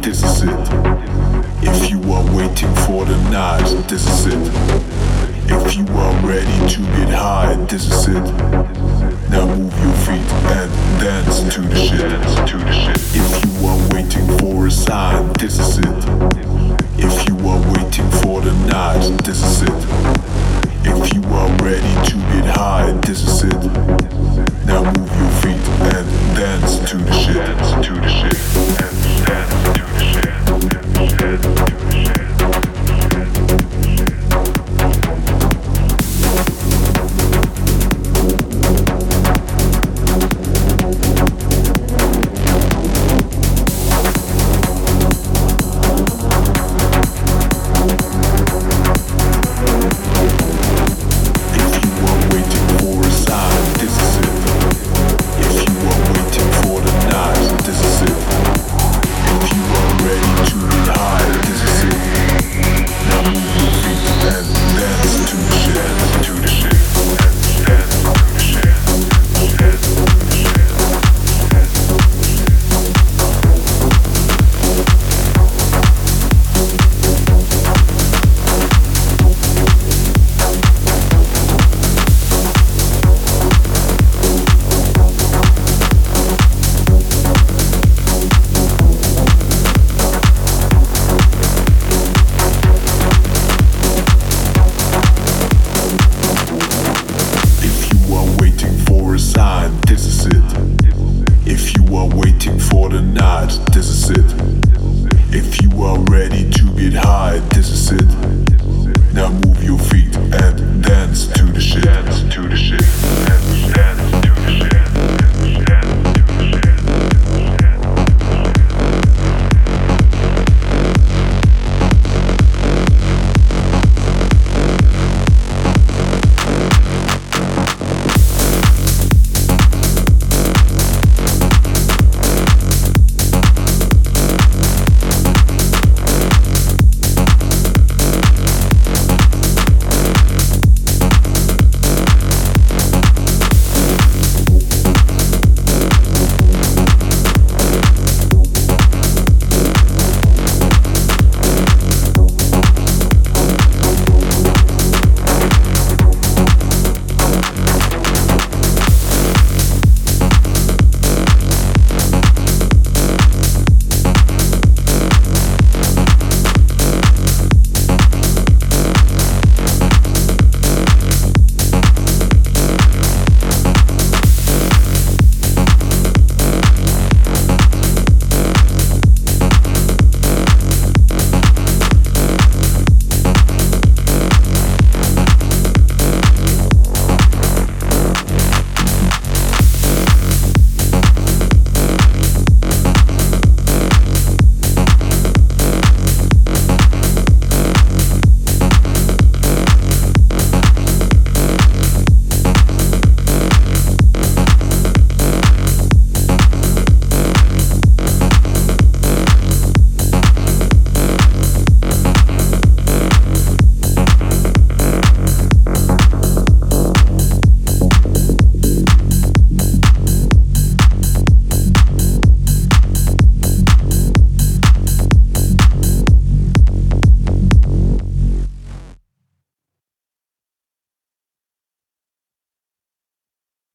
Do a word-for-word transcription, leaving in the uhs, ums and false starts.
this is it. If you are waiting for the night, this is it. If you are ready to get high, this is it. Now move your feet and dance to the shit. To the shit. If you are waiting for a sign, this is it. If you are waiting for the night, this is it. If you are ready to get high, this is it. Now move your feet and dance to the shit. To the shit. And dance to the shit. And dance to the shit. This is it. If you are ready to get high, this is it. Now move your feet and dance to the shit. Dance to the shit.